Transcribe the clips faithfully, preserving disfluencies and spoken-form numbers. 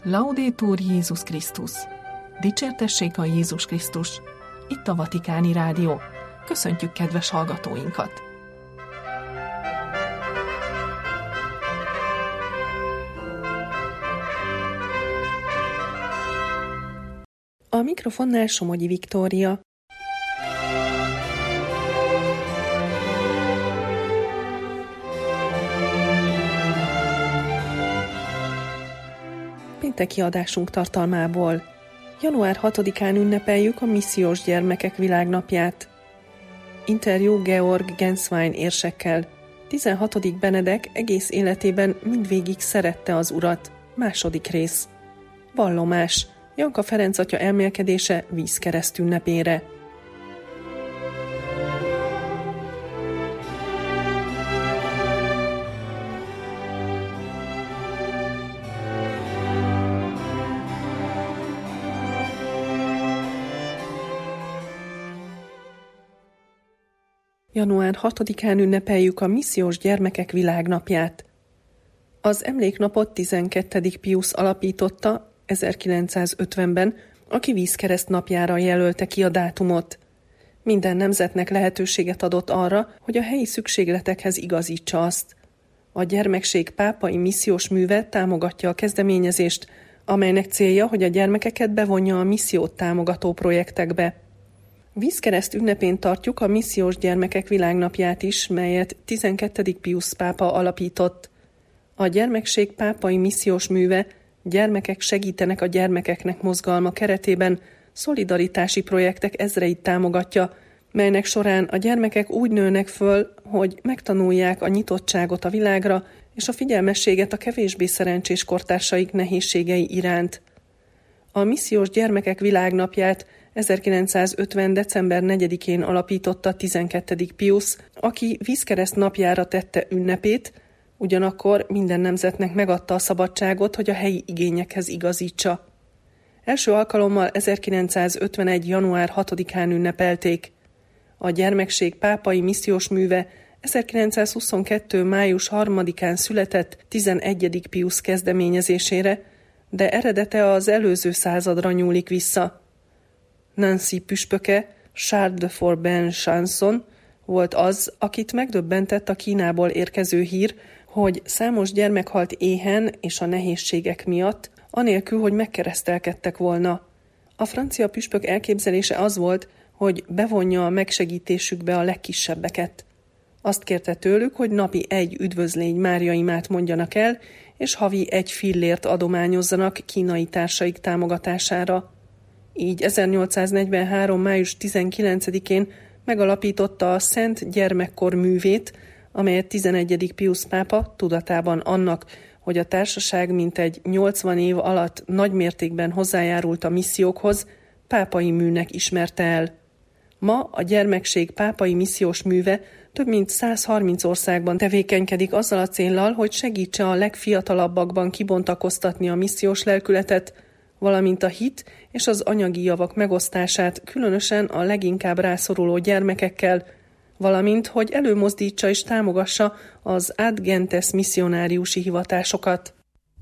Laudetur Jézus Krisztus! Dicsértessék a Jézus Krisztus! Itt a Vatikáni Rádió. Köszöntjük kedves hallgatóinkat! A mikrofonnál Somogyi Viktória. Pénteki adásunk tartalmából. január hatodikán ünnepeljük a missziós gyermekek világnapját. Interjú Georg Genswein érsekkel. tizenhatodik Benedek egész életében mindvégig szerette az Urat. Második rész. Vallomás. Janka Ferenc atya elmélkedése vízkereszt ünnepére. január hatodikán ünnepeljük a missziós gyermekek világnapját. Az emléknapot tizenkettedik Piusz alapította ezerkilencszázötvenben, aki vízkereszt napjára jelölte ki a dátumot. Minden nemzetnek lehetőséget adott arra, hogy a helyi szükségletekhez igazítsa azt. A gyermekség pápai missziós műve támogatja a kezdeményezést, amelynek célja, hogy a gyermekeket bevonja a missziót támogató projektekbe. Vízkereszt ünnepén tartjuk a missziós gyermekek világnapját is, melyet tizenkettedik Piusz pápa alapított. A gyermekség pápai missziós műve Gyermekek segítenek a gyermekeknek mozgalma keretében szolidaritási projektek ezreit támogatja, melynek során a gyermekek úgy nőnek föl, hogy megtanulják a nyitottságot a világra és a figyelmességet a kevésbé szerencsés kortársaik nehézségei iránt. A missziós gyermekek világnapját ezerkilencszázötven. december negyedikén alapította tizenkettedik Piusz, aki vízkereszt napjára tette ünnepét, ugyanakkor minden nemzetnek megadta a szabadságot, hogy a helyi igényekhez igazítsa. Első alkalommal ezerkilencszázötvenegy. január hatodikán ünnepelték. A gyermekség pápai missziós műve ezerkilencszázhuszonkettő. május harmadikán született tizenegyedik Piusz kezdeményezésére, de eredete az előző századra nyúlik vissza. Nancy püspöke, Charles de Forbin Chanson volt az, akit megdöbbentett a Kínából érkező hír, hogy számos gyermek halt éhen és a nehézségek miatt, anélkül, hogy megkeresztelkedtek volna. A francia püspök elképzelése az volt, hogy bevonja a megsegítésükbe a legkisebbeket. Azt kérte tőlük, hogy napi egy üdvözlégy Mária imát mondjanak el, és havi egy fillért adományozzanak kínai társaik támogatására. Így ezernyolcszáznegyvenhárom. május tizenkilencedikén megalapította a Szent Gyermekkor művét, amelyet tizenegyedik Piusz pápa tudatában annak, hogy a társaság mintegy nyolcvan év alatt nagymértékben hozzájárult a missziókhoz, pápai műnek ismerte el. Ma a gyermekség pápai missziós műve több mint száz harminc országban tevékenykedik azzal a céllal, hogy segítse a legfiatalabbakban kibontakoztatni a missziós lelkületet, valamint a hit és az anyagi javak megosztását, különösen a leginkább rászoruló gyermekekkel, valamint, hogy előmozdítsa és támogassa az ad gentes misszionáriusi hivatásokat.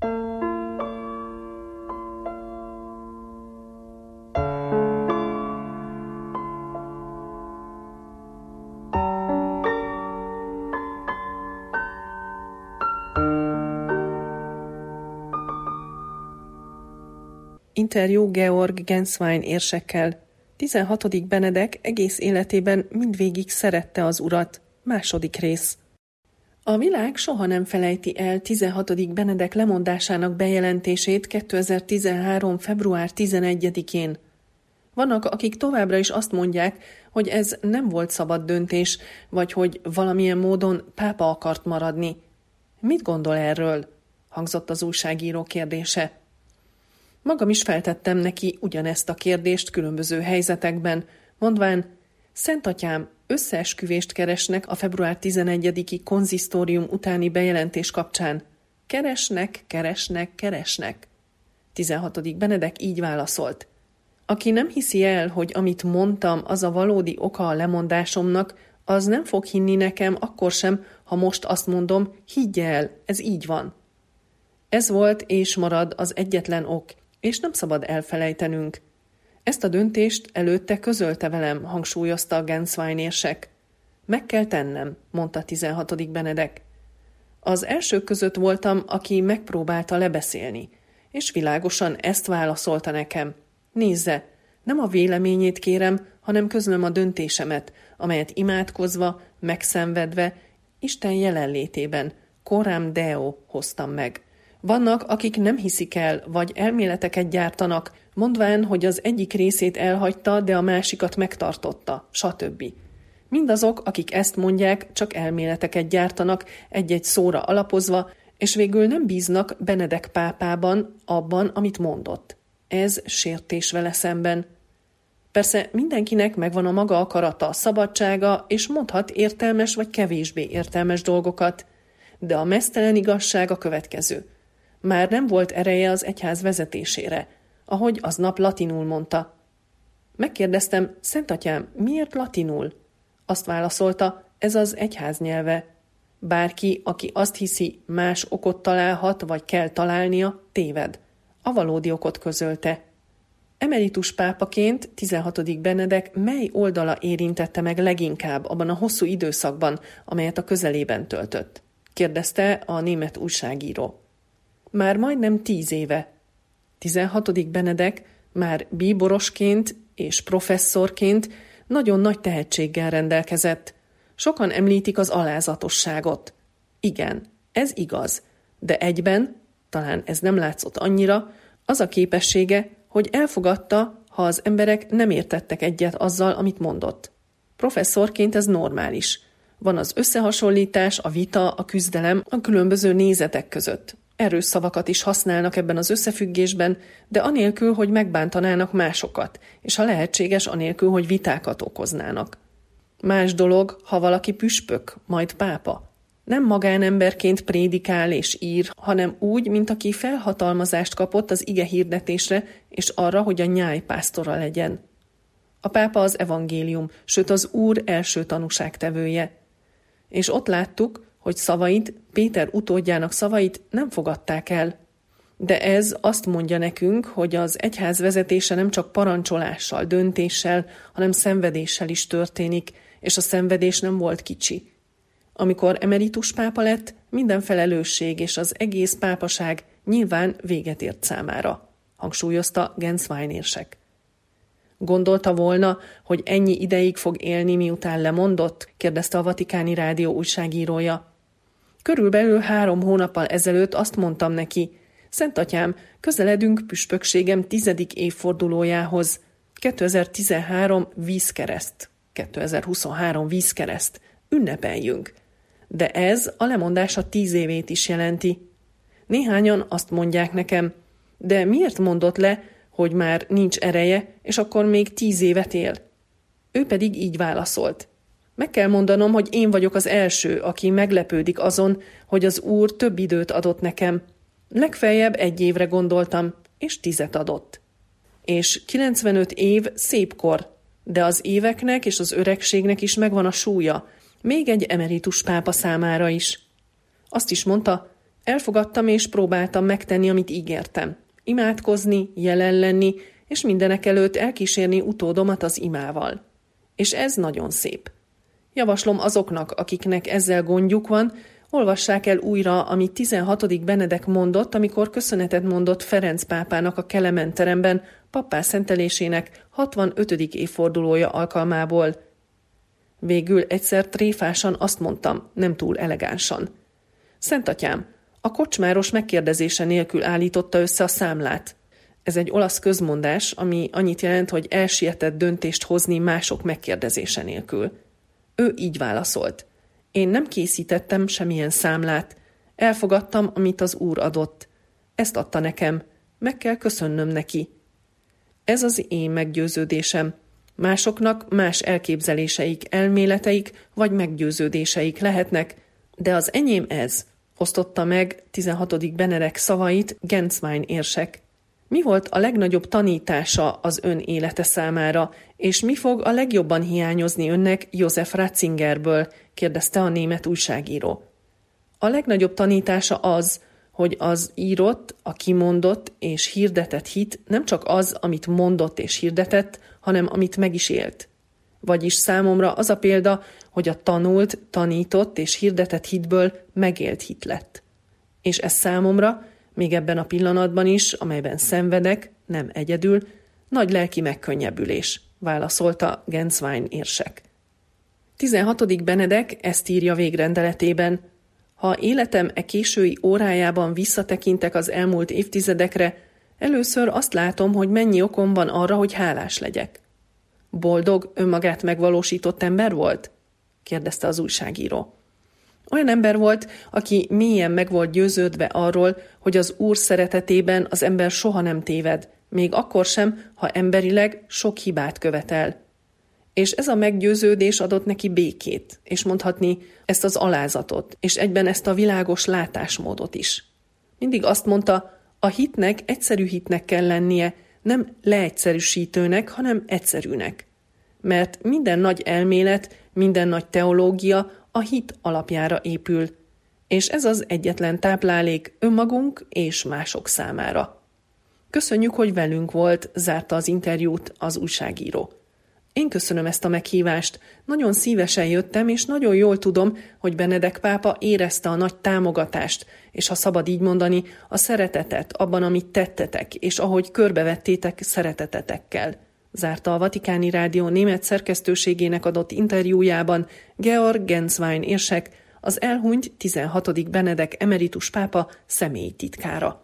Interjú Georg Genswein érsekkel. tizenhatodik Benedek egész életében mindvégig szerette az Urat. Második rész. A világ soha nem felejti el tizenhatodik Benedek lemondásának bejelentését kétezer-tizenhárom. február tizenegyedikén. Vannak, akik továbbra is azt mondják, hogy ez nem volt szabad döntés, vagy hogy valamilyen módon pápa akart maradni. Mit gondol erről? Hangzott az újságíró kérdése. Magam is feltettem neki ugyanezt a kérdést különböző helyzetekben, mondván, Szent Atyám, összeesküvést keresnek a február tizenegyediki konzisztórium utáni bejelentés kapcsán. Keresnek, keresnek, keresnek. tizenhatodik Benedek így válaszolt. Aki nem hiszi el, hogy amit mondtam, az a valódi oka a lemondásomnak, az nem fog hinni nekem akkor sem, ha most azt mondom, higgye el, ez így van. Ez volt és marad az egyetlen ok, és nem szabad elfelejtenünk. Ezt a döntést előtte közölte velem, hangsúlyozta a Genswein érsek. Meg kell tennem, mondta tizenhatodik Benedek. Az elsők között voltam, aki megpróbálta lebeszélni, és világosan ezt válaszolta nekem. Nézze, nem a véleményét kérem, hanem közlöm a döntésemet, amelyet imádkozva, megszenvedve, Isten jelenlétében, coram Deo hoztam meg. Vannak, akik nem hiszik el, vagy elméleteket gyártanak, mondván, hogy az egyik részét elhagyta, de a másikat megtartotta, stb. Mindazok, akik ezt mondják, csak elméleteket gyártanak, egy-egy szóra alapozva, és végül nem bíznak Benedek pápában, abban, amit mondott. Ez sértés vele szemben. Persze mindenkinek megvan a maga akarata, szabadsága, és mondhat értelmes vagy kevésbé értelmes dolgokat, de a meztelen igazság a következő. Már nem volt ereje az egyház vezetésére, ahogy aznap latinul mondta. Megkérdeztem, Szentatyám, miért latinul? Azt válaszolta, ez az egyház nyelve. Bárki, aki azt hiszi, más okot találhat, vagy kell találnia, téved. A valódi okot közölte. Emeritus pápaként tizenhatodik Benedek mely oldala érintette meg leginkább abban a hosszú időszakban, amelyet a közelében töltött? Kérdezte a német újságíró. Már majdnem tíz éve. tizenhatodik Benedek már bíborosként és professzorként nagyon nagy tehetséggel rendelkezett. Sokan említik az alázatosságot. Igen, ez igaz, de egyben, talán ez nem látszott annyira, az a képessége, hogy elfogadta, ha az emberek nem értettek egyet azzal, amit mondott. Professzorként ez normális. Van az összehasonlítás, a vita, a küzdelem a különböző nézetek között. Erős szavakat is használnak ebben az összefüggésben, de anélkül, hogy megbántanának másokat, és ha lehetséges, anélkül, hogy vitákat okoznának. Más dolog, ha valaki püspök, majd pápa. Nem magánemberként prédikál és ír, hanem úgy, mint aki felhatalmazást kapott az ige hirdetésre és arra, hogy a nyájpásztora legyen. A pápa az evangélium, sőt az Úr első tanúságtevője. És ott láttuk, hogy szavait, Péter utódjának szavait nem fogadták el. De ez azt mondja nekünk, hogy az egyház vezetése nem csak parancsolással, döntéssel, hanem szenvedéssel is történik, és a szenvedés nem volt kicsi. Amikor emeritus pápa lett, minden felelősség és az egész pápaság nyilván véget ért számára, hangsúlyozta Genswein érsek. Gondolta volna, hogy ennyi ideig fog élni, miután lemondott? Kérdezte a Vatikáni Rádió újságírója. Körülbelül három hónappal ezelőtt azt mondtam neki, Szentatyám, közeledünk püspökségem tizedik évfordulójához. kétezer-tizenhárom vízkereszt, kétezer-huszonhárom vízkereszt. Ünnepeljünk. De ez a lemondása tíz évét is jelenti. Néhányan azt mondják nekem, de miért mondott le, hogy már nincs ereje, és akkor még tíz évet él? Ő pedig így válaszolt. Meg kell mondanom, hogy én vagyok az első, aki meglepődik azon, hogy az Úr több időt adott nekem. Legfeljebb egy évre gondoltam, és tizet adott. És kilencvenöt év szép kor, de az éveknek és az öregségnek is megvan a súlya, még egy emeritus pápa számára is. Azt is mondta, elfogadtam és próbáltam megtenni, amit ígértem. Imádkozni, jelen lenni, és mindenek előtt elkísérni utódomat az imával. És ez nagyon szép. Javaslom azoknak, akiknek ezzel gondjuk van, olvassák el újra, amit tizenhatodik Benedek mondott, amikor köszönetet mondott Ferenc pápának a Kelemen teremben pappá szentelésének hatvanötödik évfordulója alkalmából. Végül egyszer tréfásan azt mondtam, nem túl elegánsan. Szentatyám, a kocsmáros megkérdezése nélkül állította össze a számlát. Ez egy olasz közmondás, ami annyit jelent, hogy elsietett döntést hozni mások megkérdezése nélkül. Ő így válaszolt. Én nem készítettem semmilyen számlát. Elfogadtam, amit az Úr adott. Ezt adta nekem. Meg kell köszönnöm neki. Ez az én meggyőződésem. Másoknak más elképzeléseik, elméleteik vagy meggyőződéseik lehetnek, de az enyém ez, osztotta meg tizenhatodik Benedek szavait Genswein érsek. Mi volt a legnagyobb tanítása az ön élete számára, és mi fog a legjobban hiányozni önnek Josef Ratzingerből? Kérdezte a német újságíró. A legnagyobb tanítása az, hogy az írott, a kimondott és hirdetett hit nem csak az, amit mondott és hirdetett, hanem amit meg is élt. Vagyis számomra az a példa, hogy a tanult, tanított és hirdetett hitből megélt hit lett. És ez számomra, még ebben a pillanatban is, amelyben szenvedek, nem egyedül, nagy lelki megkönnyebbülés, válaszolta Genswein érsek. tizenhatodik Benedek ezt írja végrendeletében: ha életem e késői órájában visszatekintek az elmúlt évtizedekre, először azt látom, hogy mennyi okom van arra, hogy hálás legyek. Boldog, önmagát megvalósított ember volt? kérdezte az újságíró. Olyan ember volt, aki mélyen meg volt győződve arról, hogy az Úr szeretetében az ember soha nem téved, még akkor sem, ha emberileg sok hibát követel. És ez a meggyőződés adott neki békét, és mondhatni ezt az alázatot, és egyben ezt a világos látásmódot is. Mindig azt mondta, a hitnek egyszerű hitnek kell lennie, nem leegyszerűsítőnek, hanem egyszerűnek. Mert minden nagy elmélet, minden nagy teológia a hit alapjára épül, és ez az egyetlen táplálék önmagunk és mások számára. Köszönjük, hogy velünk volt, zárta az interjút az újságíró. Én köszönöm ezt a meghívást, nagyon szívesen jöttem, és nagyon jól tudom, hogy Benedek pápa érezte a nagy támogatást, és ha szabad így mondani, a szeretetet abban, amit tettetek, és ahogy körbevettétek szeretetetekkel, zárta a Vatikáni Rádió német szerkesztőségének adott interjújában Georg Genswein érsek, az elhunyt tizenhatodik Benedek emeritus pápa személyi titkára.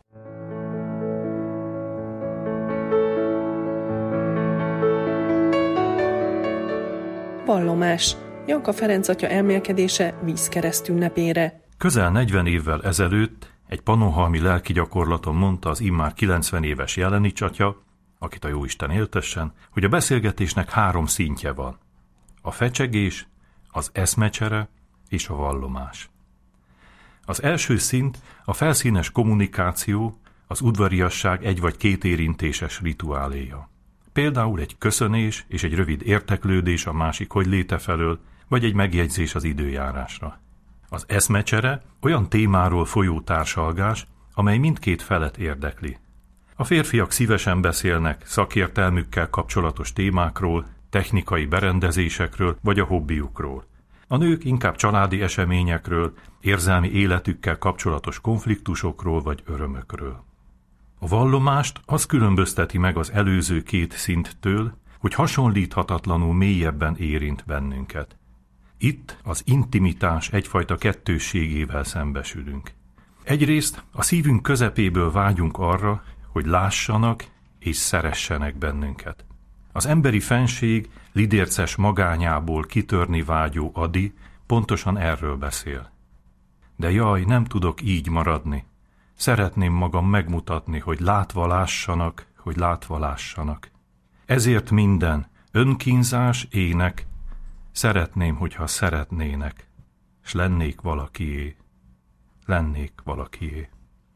Vallomás. Janka Ferenc atya elmélkedése vízkereszt ünnepére. Közel negyven évvel ezelőtt egy pannonhalmi lelki gyakorlaton mondta az immár kilencven éves Jelenics atya, akit a Jóisten éltessen, hogy a beszélgetésnek három szintje van. A fecsegés, az eszmecsere és a vallomás. Az első szint a felszínes kommunikáció, az udvariasság egy vagy két érintéses rituáléja. Például egy köszönés és egy rövid érteklődés a másik hogyléte felől, vagy egy megjegyzés az időjárásra. Az eszmecsere olyan témáról folyó társalgás, amely mindkét felet érdekli. A férfiak szívesen beszélnek szakértelmükkel kapcsolatos témákról, technikai berendezésekről vagy a hobbiukról. A nők inkább családi eseményekről, érzelmi életükkel kapcsolatos konfliktusokról vagy örömökről. A vallomást az különbözteti meg az előző két szinttől, hogy hasonlíthatatlanul mélyebben érint bennünket. Itt az intimitás egyfajta kettősségével szembesülünk. Egyrészt a szívünk közepéből vágyunk arra, hogy lássanak és szeressenek bennünket. Az emberi fenség lidérces magányából kitörni vágyó Adi pontosan erről beszél. De jaj, nem tudok így maradni. Szeretném magam megmutatni, hogy látva lássanak, hogy látva lássanak. Ezért minden, önkínzás, ének, szeretném, hogyha szeretnének, s lennék valakié, lennék valakié.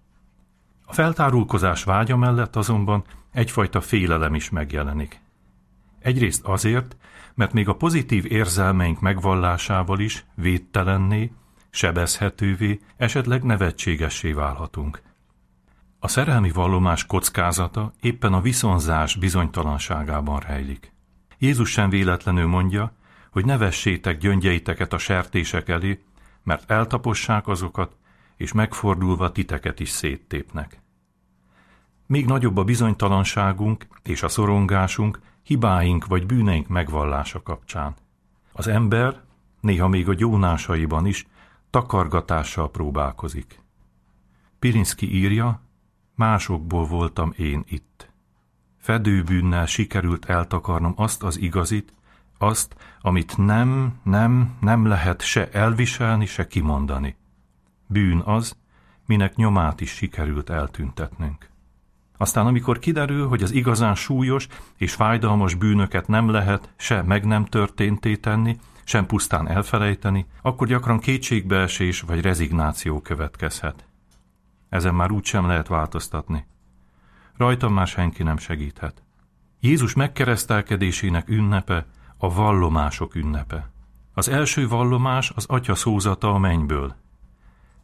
A feltárulkozás vágya mellett azonban egyfajta félelem is megjelenik. Egyrészt azért, mert még a pozitív érzelmeink megvallásával is védtelenné, sebezhetővé, esetleg nevetségessé válhatunk. A szerelmi vallomás kockázata éppen a viszonzás bizonytalanságában rejlik. Jézus sem véletlenül mondja, hogy ne vessétek gyöngyeiteket a sertések elé, mert eltapossák azokat, és megfordulva titeket is széttépnek. Még nagyobb a bizonytalanságunk és a szorongásunk hibáink vagy bűneink megvallása kapcsán. Az ember, néha még a gyónásaiban is, takargatással próbálkozik. Pirinszky írja, másokból voltam én itt. Fedőbűnnel sikerült eltakarnom azt az igazit, azt, amit nem, nem, nem lehet se elviselni, se kimondani. Bűn az, minek nyomát is sikerült eltüntetnünk. Aztán amikor kiderül, hogy az igazán súlyos és fájdalmas bűnöket nem lehet se meg nem történté tenni, sem pusztán elfelejteni, akkor gyakran kétségbeesés vagy rezignáció következhet. Ezen már úgysem lehet változtatni. Rajtam már senki nem segíthet. Jézus megkeresztelkedésének ünnepe a vallomások ünnepe. Az első vallomás az Atya szózata a mennyből.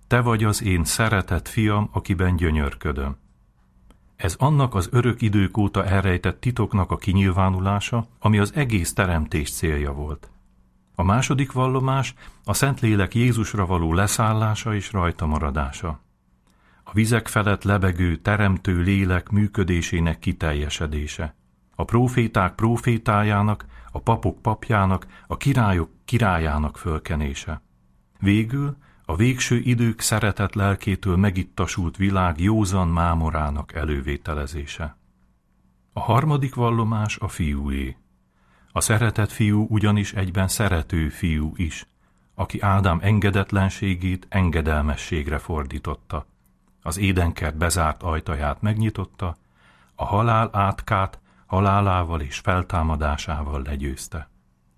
te vagy az én szeretett fiam, akiben gyönyörködöm. Ez annak az örök idők óta elrejtett titoknak a kinyilvánulása, ami az egész teremtés célja volt. A második vallomás a Szentlélek Jézusra való leszállása és rajta maradása. A vizek felett lebegő, teremtő lélek működésének kiteljesedése. A próféták prófétájának, a papok papjának, a királyok királyának fölkenése. Végül a végső idők szeretett lelkétől megittasult világ józan mámorának elővételezése. A harmadik vallomás a fiúé. A szeretett fiú ugyanis egyben szerető fiú is, aki Ádám engedetlenségét engedelmességre fordította. Az édenkert bezárt ajtaját megnyitotta, a halál átkát halálával és feltámadásával legyőzte.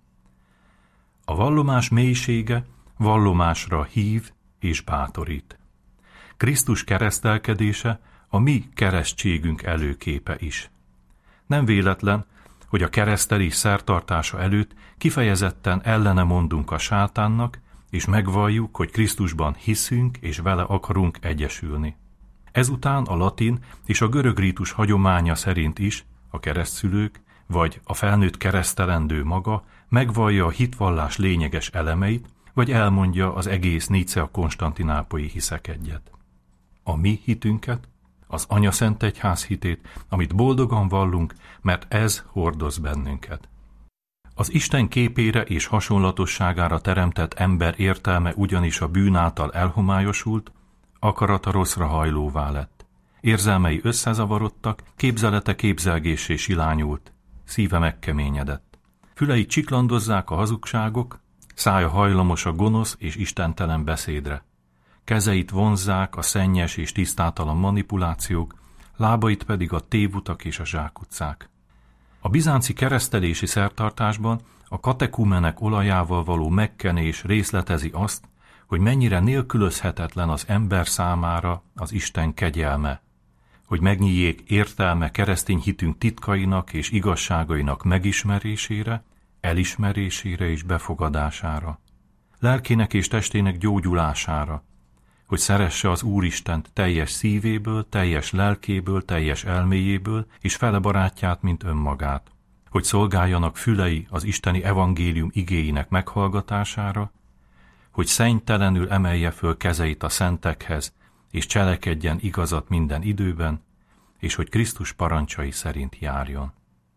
A vallomás mélysége vallomásra hív és bátorít. Krisztus keresztelkedése a mi keresztségünk előképe is. Nem véletlen, hogy a keresztelés szertartása előtt kifejezetten ellene mondunk a sátánnak, és megvalljuk, hogy Krisztusban hiszünk és vele akarunk egyesülni. Ezután a latin és a görög rítus hagyománya szerint is a keresztszülők, vagy a felnőtt keresztelendő maga megvallja a hitvallás lényeges elemeit, vagy elmondja az egész Nicea-konstantinápolyi hiszekegyet. A mi hitünket, az Anyaszent Egyház hitét, amit boldogan vallunk, mert ez hordoz bennünket. Az Isten képére és hasonlatosságára teremtett ember értelme ugyanis a bűn által elhomályosult, akarata rosszra hajlóvá lett. Érzelmei összezavarodtak, képzelete képzelgéssé silányult, szíve megkeményedett. Fülei csiklandozzák a hazugságok, szája hajlamos a gonosz és istentelen beszédre. Kezeit vonzzák a szennyes és tisztátalan manipulációk, lábait pedig a tévutak és a zsákutcák. A bizánci keresztelési szertartásban a katekumenek olajával való megkenés részletezi azt, hogy mennyire nélkülözhetetlen az ember számára az Isten kegyelme, hogy megnyíljék értelme keresztény hitünk titkainak és igazságainak megismerésére, elismerésére és befogadására, lelkének és testének gyógyulására, hogy szeresse az Úristent teljes szívéből, teljes lelkéből, teljes elméjéből, és fele barátját, mint önmagát, hogy szolgáljanak fülei az isteni evangélium igéinek meghallgatására, hogy szennytelenül emelje föl kezeit a szentekhez, és cselekedjen igazat minden időben, és hogy Krisztus parancsai szerint járjon.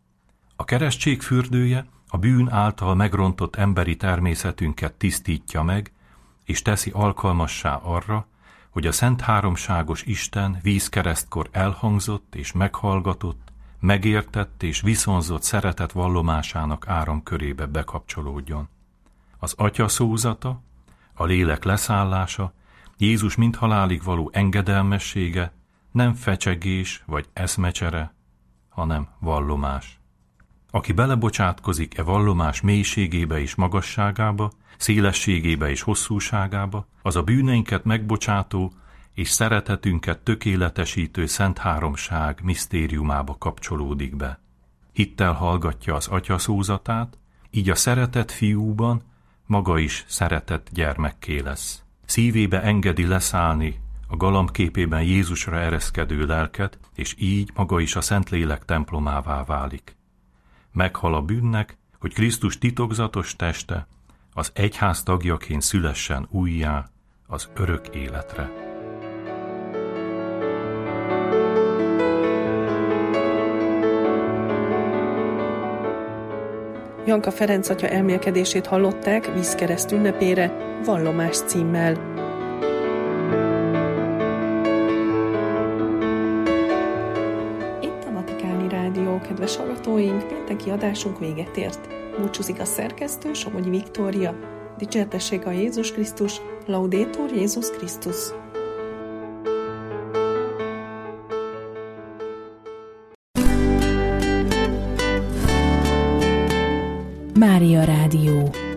A keresztség fürdője a bűn által megrontott emberi természetünket tisztítja meg, és teszi alkalmassá arra, hogy a szent háromságos Isten vízkeresztkor elhangzott és meghallgatott, megértett és viszonzott szeretet vallomásának áramkörébe bekapcsolódjon. Az Atya szózata, a lélek leszállása, Jézus mindhalálig való engedelmessége nem fecsegés vagy eszmecsere, hanem vallomás. Aki belebocsátkozik e vallomás mélységébe és magasságába, szélességébe és hosszúságába, az a bűneinket megbocsátó és szeretetünket tökéletesítő Szent Háromság misztériumába kapcsolódik be. Hittel hallgatja az Atya szózatát, így a szeretett fiúban maga is szeretett gyermekké lesz. Szívébe engedi leszállni a galambképében Jézusra ereszkedő lelket, és így maga is a Szentlélek templomává válik. Meghal a bűnnek, hogy Krisztus titokzatos teste az egyház tagjaként szülessen újjá az örök életre. Janka Ferenc atya elmélkedését hallották vízkereszt ünnepére, vallomás címmel. Itt a Vatikáni Rádió, kedves hallgatóink, pénteki adásunk véget ért. Búcsúzik a szerkesztő, Somogyi Viktória. Dicsértessék a Jézus Krisztus, Laudetur Jézus Krisztus. Mária Rádió.